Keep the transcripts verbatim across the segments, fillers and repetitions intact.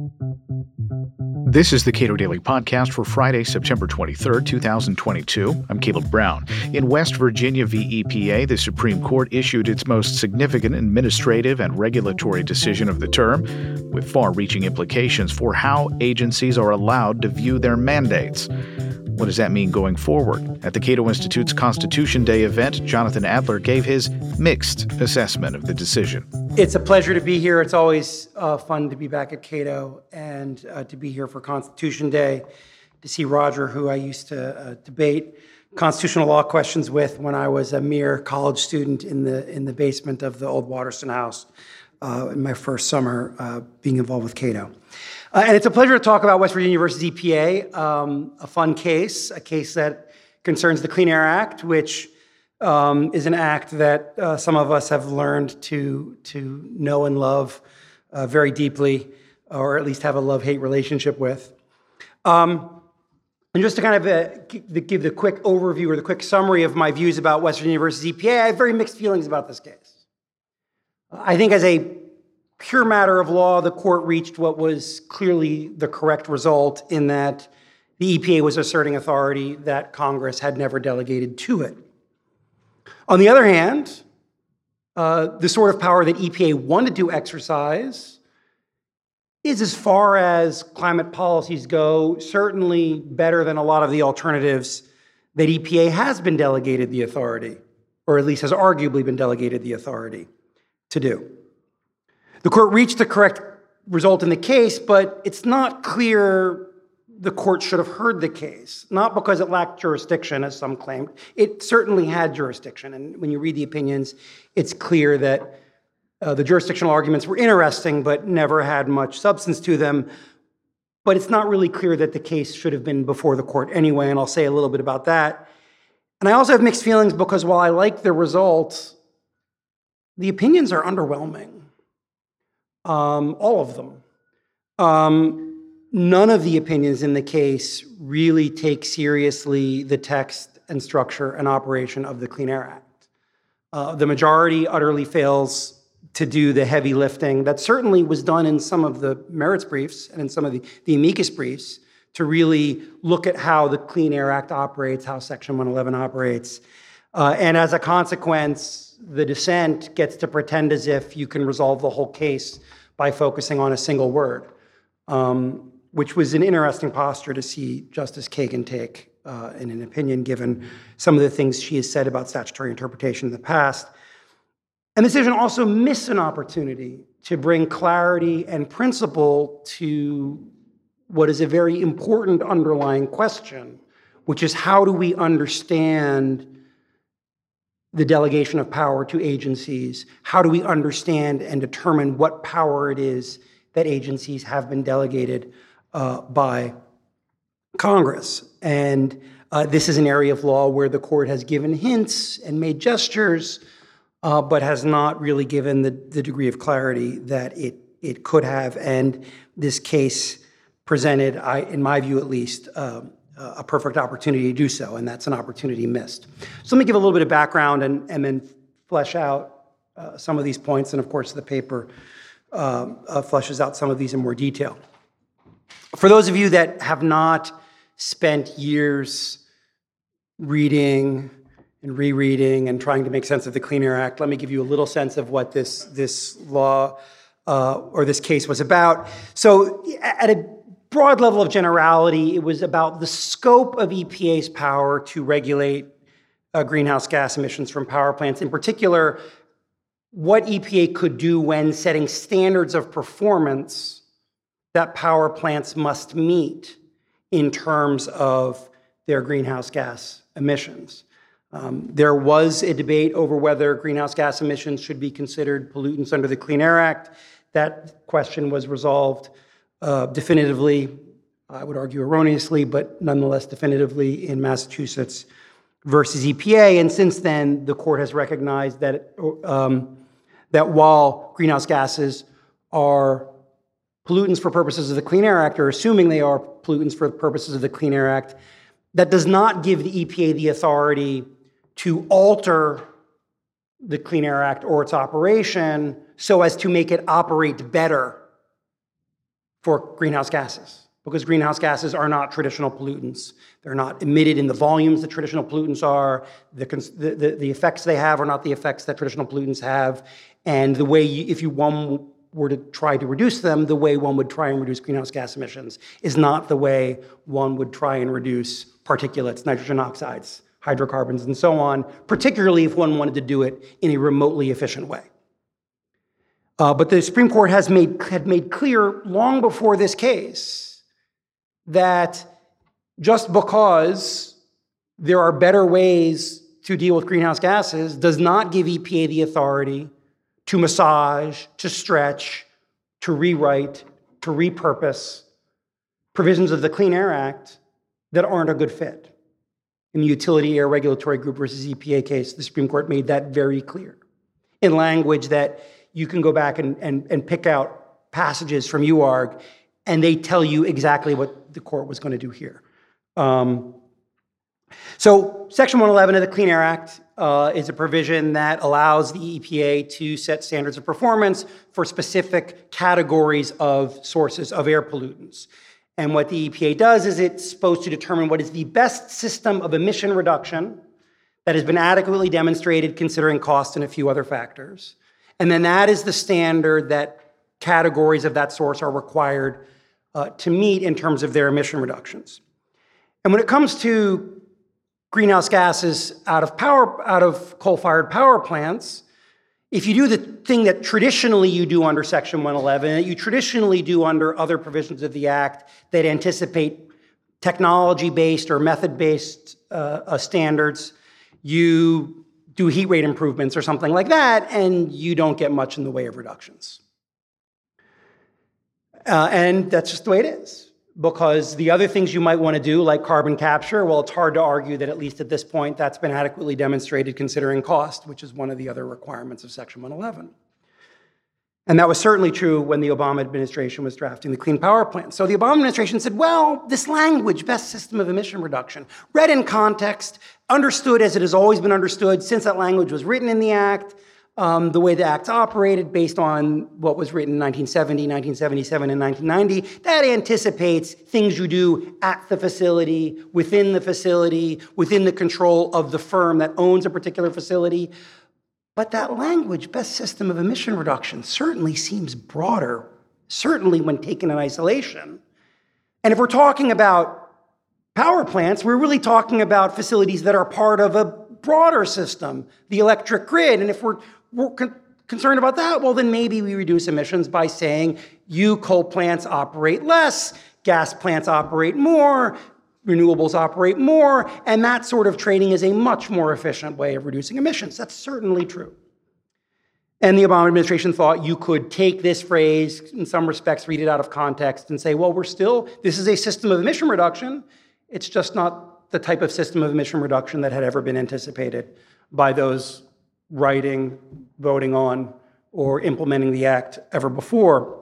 This is the Cato Daily Podcast for Friday, September twenty-third, twenty twenty-two. I'm Caleb Brown. In West Virginia v. E P A, the Supreme Court issued its most significant administrative and regulatory decision of the term, with far-reaching implications for how agencies are allowed to view their mandates. What does that mean going forward? At the Cato Institute's Constitution Day event, Jonathan Adler gave his mixed assessment of the decision. It's a pleasure to be here. It's always uh, fun to be back at Cato and uh, to be here for Constitution Day, to see Roger, who I used to uh, debate constitutional law questions with when I was a mere college student in the in the basement of the old Waterston House uh, in my first summer uh, being involved with Cato. Uh, and it's a pleasure to talk about West Virginia versus E P A, um, a fun case, a case that concerns the Clean Air Act, which um, is an act that uh, some of us have learned to, to know and love uh, very deeply, or at least have a love-hate relationship with. Um, and just to kind of uh, give the quick overview or the quick summary of my views about West Virginia versus E P A, I have very mixed feelings about this case. I think as a pure matter of law, the court reached what was clearly the correct result in that the E P A was asserting authority that Congress had never delegated to it. On the other hand, uh, the sort of power that E P A wanted to exercise is, as far as climate policies go, certainly better than a lot of the alternatives that E P A has been delegated the authority, or at least has arguably been delegated the authority to do. The court reached the correct result in the case, but it's not clear the court should have heard the case, not because it lacked jurisdiction, as some claimed. It certainly had jurisdiction, and when you read the opinions, it's clear that uh, the jurisdictional arguments were interesting, but never had much substance to them. But it's not really clear that the case should have been before the court anyway, and I'll say a little bit about that. And I also have mixed feelings because while I like the result, the opinions are underwhelming. Um, all of them. Um, none of the opinions in the case really take seriously the text and structure and operation of the Clean Air Act. Uh, the majority utterly fails to do the heavy lifting that certainly was done in some of the merits briefs and in some of the, the amicus briefs to really look at how the Clean Air Act operates, how Section one eleven operates. Uh, and as a consequence, the dissent gets to pretend as if you can resolve the whole case by focusing on a single word, um, which was an interesting posture to see Justice Kagan take uh, in an opinion, given some of the things she has said about statutory interpretation in the past. And the decision also missed an opportunity to bring clarity and principle to what is a very important underlying question, which is how do we understand the delegation of power to agencies? How do we understand and determine what power it is that agencies have been delegated uh, by Congress? And uh, this is an area of law where the court has given hints and made gestures, uh, but has not really given the, the degree of clarity that it, it could have. And this case presented, I, in my view at least, uh, a perfect opportunity to do so, and that's an opportunity missed. So let me give a little bit of background and, and then flesh out uh, some of these points, and of course the paper uh, uh, fleshes out some of these in more detail. For those of you that have not spent years reading and rereading and trying to make sense of the Clean Air Act, let me give you a little sense of what this, this law uh, or this case was about. So at a broad level of generality, it was about the scope of E P A's power to regulate uh, greenhouse gas emissions from power plants. In particular, what E P A could do when setting standards of performance that power plants must meet in terms of their greenhouse gas emissions. Um, there was a debate over whether greenhouse gas emissions should be considered pollutants under the Clean Air Act. That question was resolved Uh, definitively, I would argue erroneously, but nonetheless definitively in Massachusetts versus E P A. And since then, the court has recognized that, um, that while greenhouse gases are pollutants for purposes of the Clean Air Act, or assuming they are pollutants for purposes of the Clean Air Act, that does not give the E P A the authority to alter the Clean Air Act or its operation so as to make it operate better for greenhouse gases, because greenhouse gases are not traditional pollutants. They're not emitted in the volumes that traditional pollutants are. The, the, the effects they have are not the effects that traditional pollutants have. And the way, you, if you one were to try to reduce them, the way one would try and reduce greenhouse gas emissions is not the way one would try and reduce particulates, nitrogen oxides, hydrocarbons, and so on, particularly if one wanted to do it in a remotely efficient way. Uh, but the Supreme Court has made, had made clear long before this case that just because there are better ways to deal with greenhouse gases does not give E P A the authority to massage, to stretch, to rewrite, to repurpose provisions of the Clean Air Act that aren't a good fit. In the Utility Air Regulatory Group versus E P A case, the Supreme Court made that very clear in language that you can go back and, and, and pick out passages from U A R G, and they tell you exactly what the court was going to do here. Um, so Section one eleven of the Clean Air Act uh, is a provision that allows the E P A to set standards of performance for specific categories of sources of air pollutants. And what the E P A does is it's supposed to determine what is the best system of emission reduction that has been adequately demonstrated considering cost and a few other factors. And then that is the standard that categories of that source are required uh, to meet in terms of their emission reductions. And when it comes to greenhouse gases out of power, out of coal-fired power plants, if you do the thing that traditionally you do under Section one eleven, that you traditionally do under other provisions of the Act that anticipate technology-based or method-based uh, uh, standards, you do heat rate improvements or something like that, and you don't get much in the way of reductions. Uh, and that's just the way it is. Because the other things you might want to do, like carbon capture, well, it's hard to argue that at least at this point that's been adequately demonstrated considering cost, which is one of the other requirements of Section one eleven. And that was certainly true when the Obama administration was drafting the Clean Power Plan. So the Obama administration said, well, this language, best system of emission reduction, read in context, understood as it has always been understood since that language was written in the Act, um, the way the Act's operated based on what was written in nineteen seventy, nineteen seventy-seven, and nineteen ninety, that anticipates things you do at the facility, within the facility, within the control of the firm that owns a particular facility. But that language, best system of emission reduction, certainly seems broader, certainly when taken in isolation. And if we're talking about power plants, we're really talking about facilities that are part of a broader system, the electric grid. And if we're, we're con- concerned about that, well, then maybe we reduce emissions by saying you coal plants operate less, gas plants operate more, renewables operate more, and that sort of trading is a much more efficient way of reducing emissions. That's certainly true. And the Obama administration thought you could take this phrase, in some respects, read it out of context and say, well, we're still, this is a system of emission reduction. It's just not the type of system of emission reduction that had ever been anticipated by those writing, voting on, or implementing the act ever before.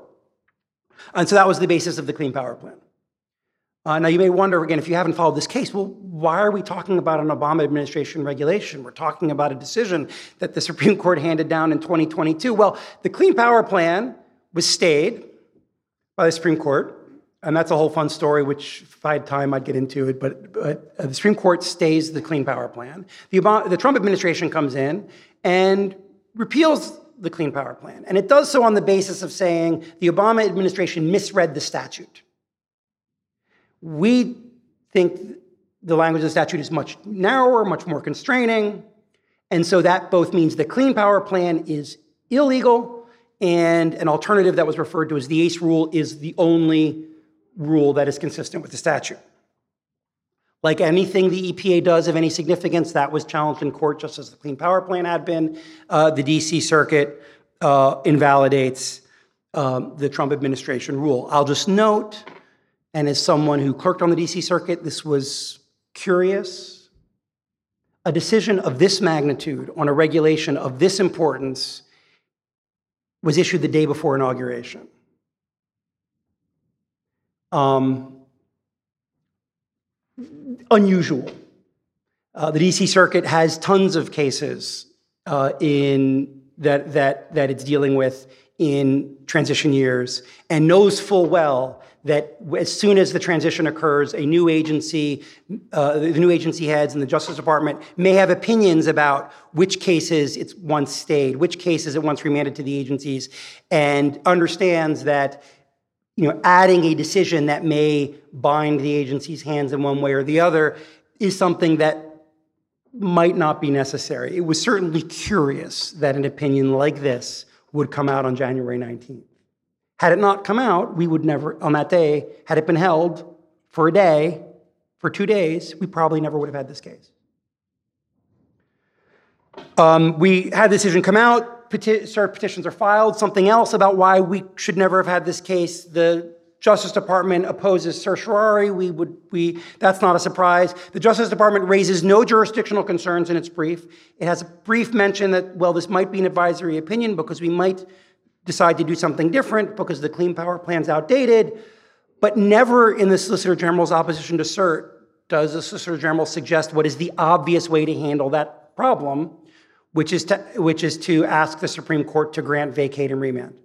And so that was the basis of the Clean Power Plan. Uh, now, you may wonder, again, if you haven't followed this case, well, why are we talking about an Obama administration regulation? We're talking about a decision that the Supreme Court handed down in twenty twenty-two. Well, the Clean Power Plan was stayed by the Supreme Court, and that's a whole fun story, which if I had time, I'd get into it, but, but uh, the Supreme Court stays the Clean Power Plan. The, Obama, the Trump administration comes in and repeals the Clean Power Plan, and it does so on the basis of saying the Obama administration misread the statute. We think the language of the statute is much narrower, much more constraining, and so that both means the Clean Power Plan is illegal, and an alternative that was referred to as the ACE rule is the only rule that is consistent with the statute. Like anything the E P A does of any significance, that was challenged in court just as the Clean Power Plan had been. Uh, the D C Circuit uh, invalidates um, the Trump administration rule. I'll just note, and as someone who clerked on the D C Circuit, this was curious. A decision of this magnitude on a regulation of this importance was issued the day before inauguration. Um, unusual. Uh, the D C Circuit has tons of cases uh, in that that that it's dealing with in transition years and knows full well that as soon as the transition occurs, a new agency, uh, the new agency heads in the Justice Department may have opinions about which cases it's once stayed, which cases it once remanded to the agencies, and understands that, you know, adding a decision that may bind the agency's hands in one way or the other is something that might not be necessary. It was certainly curious that an opinion like this would come out on January nineteenth. Had it not come out, we would never, on that day, had it been held for a day, for two days, we probably never would have had this case. Um, we had the decision come out, peti- cert petitions are filed. Something else about why we should never have had this case, the Justice Department opposes certiorari. We would, we, that's not a surprise. The Justice Department raises no jurisdictional concerns in its brief. It has a brief mention that, well, this might be an advisory opinion because we might decide to do something different because the Clean Power Plan's outdated, but never in the Solicitor General's opposition to cert does the Solicitor General suggest what is the obvious way to handle that problem, which is to, which is to ask the Supreme Court to grant vacate and remand,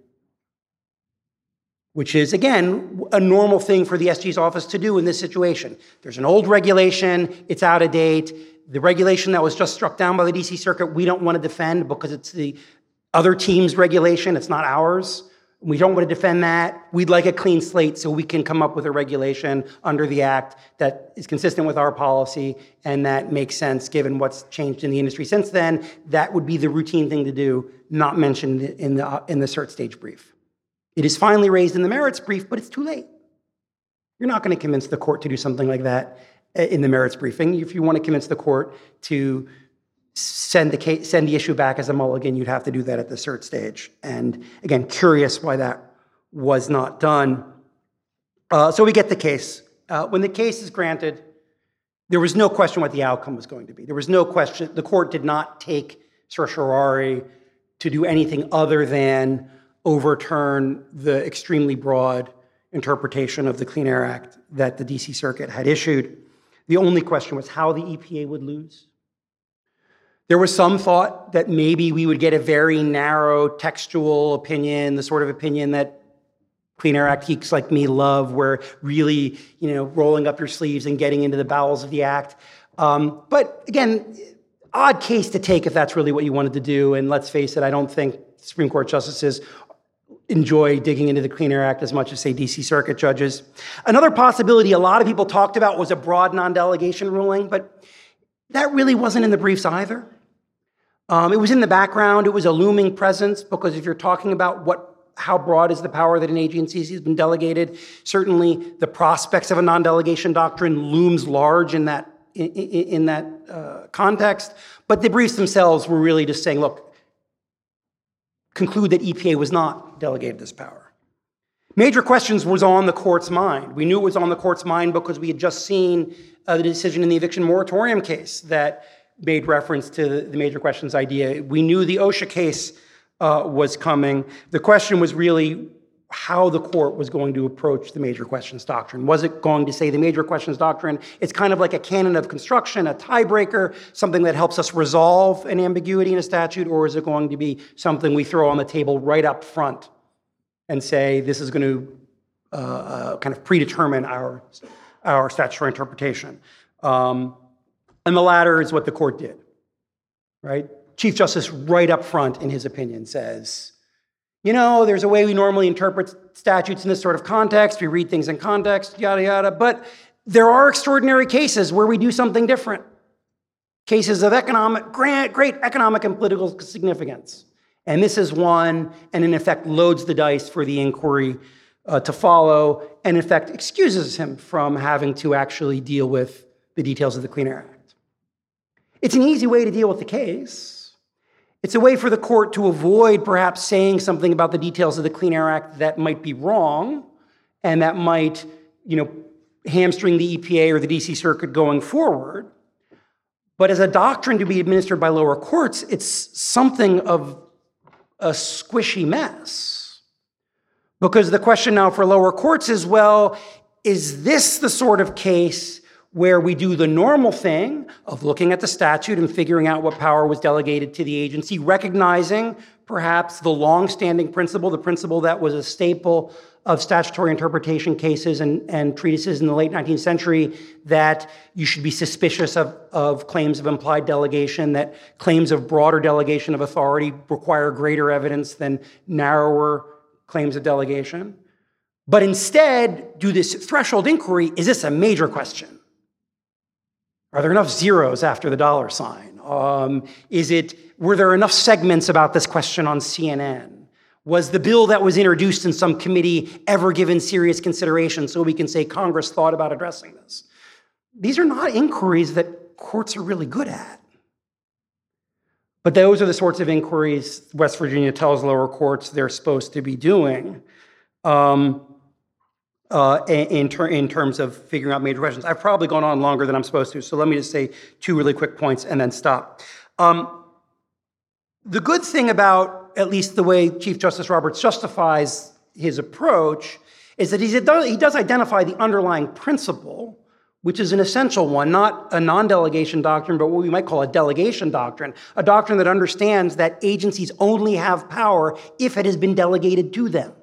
which is, again, a normal thing for the S G's office to do in this situation. There's an old regulation, it's out of date. The regulation that was just struck down by the D C Circuit, we don't want to defend because it's the other team's regulation, it's not ours. We don't want to defend that. We'd like a clean slate so we can come up with a regulation under the Act that is consistent with our policy and that makes sense given what's changed in the industry since then. That would be the routine thing to do, not mentioned in the, uh, in the cert stage brief. It is finally raised in the merits brief, but it's too late. You're not going to convince the court to do something like that in the merits briefing. If you want to convince the court to send the case, send the issue back as a mulligan, you'd have to do that at the cert stage. And again, curious why that was not done. Uh, so we get the case. Uh, when the case is granted, there was no question what the outcome was going to be. There was no question. The court did not take certiorari to do anything other than overturn the extremely broad interpretation of the Clean Air Act that the D C Circuit had issued. The only question was how the E P A would lose. There was some thought that maybe we would get a very narrow textual opinion, the sort of opinion that Clean Air Act geeks like me love, where really, you know, rolling up your sleeves and getting into the bowels of the act. Um, but again, odd case to take if that's really what you wanted to do. And let's face it, I don't think Supreme Court justices enjoy digging into the Clean Air Act as much as, say, D C Circuit judges. Another possibility a lot of people talked about was a broad non-delegation ruling, but that really wasn't in the briefs either. Um, it was in the background. It was a looming presence because if you're talking about what, how broad is the power that an agency has been delegated, certainly the prospects of a non-delegation doctrine looms large in that, in, in, in that uh, context. But the briefs themselves were really just saying, look, conclude that E P A was not delegated this power. Major questions was on the court's mind. We knew it was on the court's mind because we had just seen uh, the decision in the eviction moratorium case that made reference to the major questions idea. We knew the OSHA case uh, was coming. The question was really how the court was going to approach the major questions doctrine. Was it going to say the major questions doctrine? It's kind of like a canon of construction, a tiebreaker, something that helps us resolve an ambiguity in a statute, or is it going to be something we throw on the table right up front and say this is going to uh, uh, kind of predetermine our, our statutory interpretation? Um, and the latter is what the court did, right? Chief Justice right up front in his opinion says, you know, there's a way we normally interpret statutes in this sort of context. We read things in context, yada, yada. But there are extraordinary cases where we do something different. Cases of economic, great, great economic and political significance. And this is one, and in effect loads the dice for the inquiry uh, to follow, and in effect excuses him from having to actually deal with the details of the Clean Air Act. It's an easy way to deal with the case. It's a way for the court to avoid perhaps saying something about the details of the Clean Air Act that might be wrong and that might, you know, hamstring the E P A or the D C Circuit going forward. But as a doctrine to be administered by lower courts, it's something of a squishy mess. Because the question now for lower courts is, well, is this the sort of case where we do the normal thing of looking at the statute and figuring out what power was delegated to the agency, recognizing perhaps the long-standing principle, the principle that was a staple of statutory interpretation cases and, and treatises in the late nineteenth century, that you should be suspicious of, of claims of implied delegation, that claims of broader delegation of authority require greater evidence than narrower claims of delegation. But instead, do this threshold inquiry: is this a major question? Are there enough zeros after the dollar sign? Um, is it, were there enough segments about this question on C N N? Was the bill that was introduced in some committee ever given serious consideration so we can say Congress thought about addressing this? These are not inquiries that courts are really good at. But those are the sorts of inquiries West Virginia tells lower courts they're supposed to be doing. Um, Uh, in, ter- in terms of figuring out major questions. I've probably gone on longer than I'm supposed to, so let me just say two really quick points and then stop. Um, the good thing about at least the way Chief Justice Roberts justifies his approach is that he's, he does identify the underlying principle, which is an essential one, not a non-delegation doctrine, but what we might call a delegation doctrine, a doctrine that understands that agencies only have power if it has been delegated to them.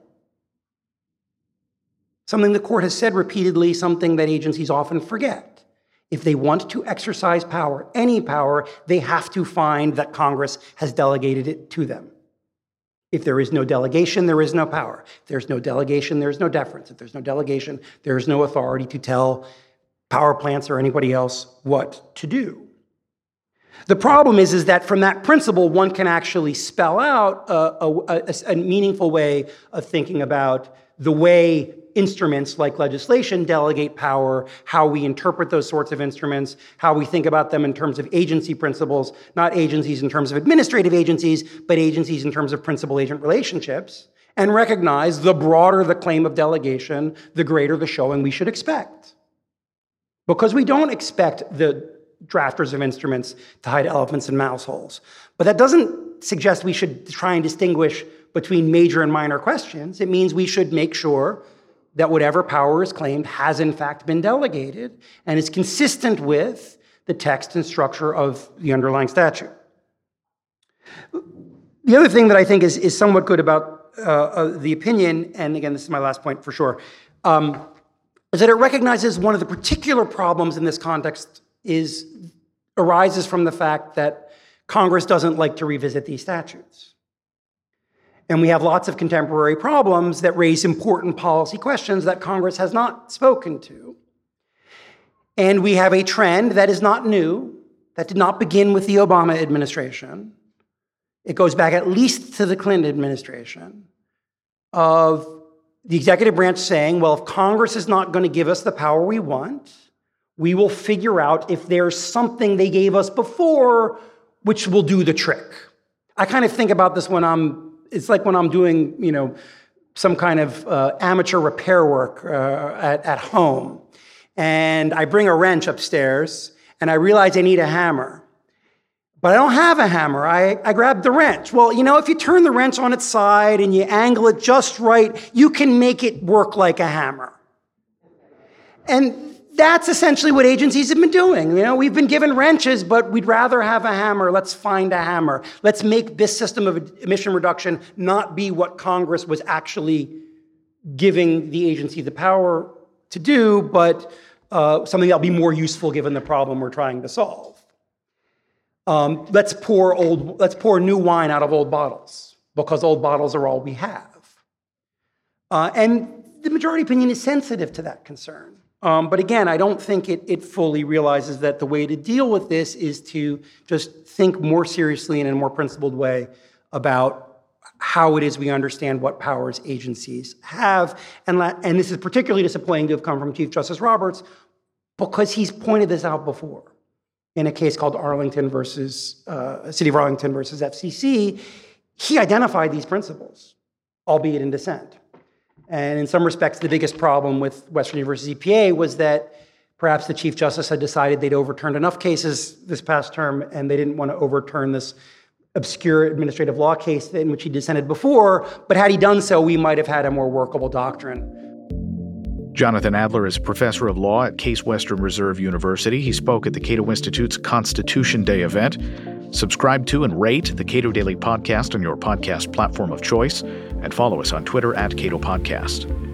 Something the court has said repeatedly, something that agencies often forget. If they want to exercise power, any power, they have to find that Congress has delegated it to them. If there is no delegation, there is no power. If there's no delegation, there's no deference. If there's no delegation, there is no authority to tell power plants or anybody else what to do. The problem is, is that from that principle, one can actually spell out a, a, a, a meaningful way of thinking about the way instruments like legislation delegate power, how we interpret those sorts of instruments, how we think about them in terms of agency principles, not agencies in terms of administrative agencies, but agencies in terms of principal-agent relationships, and recognize the broader the claim of delegation, the greater the showing we should expect. Because we don't expect the drafters of instruments to hide elephants in mouse holes. But that doesn't suggest we should try and distinguish between major and minor questions. It means we should make sure that whatever power is claimed has in fact been delegated and is consistent with the text and structure of the underlying statute. The other thing that I think is, is somewhat good about uh, uh, the opinion, and again, this is my last point for sure, um, is that it recognizes one of the particular problems in this context is arises from the fact that Congress doesn't like to revisit these statutes. And we have lots of contemporary problems that raise important policy questions that Congress has not spoken to. And we have a trend that is not new, that did not begin with the Obama administration. It goes back at least to the Clinton administration, of the executive branch saying, well, if Congress is not going to give us the power we want, we will figure out if there's something they gave us before which will do the trick. I kind of think about this when I'm It's like when I'm doing, you know, some kind of uh, amateur repair work uh, at, at home, and I bring a wrench upstairs, and I realize I need a hammer. But I don't have a hammer. I, I grab the wrench. Well, you know, if you turn the wrench on its side and you angle it just right, you can make it work like a hammer. And that's essentially what agencies have been doing. You know, we've been given wrenches, but we'd rather have a hammer. Let's find a hammer. Let's make this system of emission reduction not be what Congress was actually giving the agency the power to do, but uh, something that'll be more useful given the problem we're trying to solve. Um, let's pour old, let's pour new wine out of old bottles, because old bottles are all we have. Uh, and the majority opinion is sensitive to that concern. Um, but again, I don't think it, it fully realizes that the way to deal with this is to just think more seriously and in a more principled way about how it is we understand what powers agencies have. And, la- and this is particularly disappointing to have come from Chief Justice Roberts, because he's pointed this out before. In a case called Arlington versus, uh, City of Arlington versus F C C, he identified these principles, albeit in dissent. And in some respects, the biggest problem with West Virginia versus E P A was that perhaps the Chief Justice had decided they'd overturned enough cases this past term, and they didn't want to overturn this obscure administrative law case in which he dissented before. But had he done so, we might have had a more workable doctrine. Jonathan Adler is professor of law at Case Western Reserve University. He spoke at the Cato Institute's Constitution Day event. Subscribe to and rate the Cato Daily Podcast on your podcast platform of choice, and follow us on Twitter at Cato Podcast.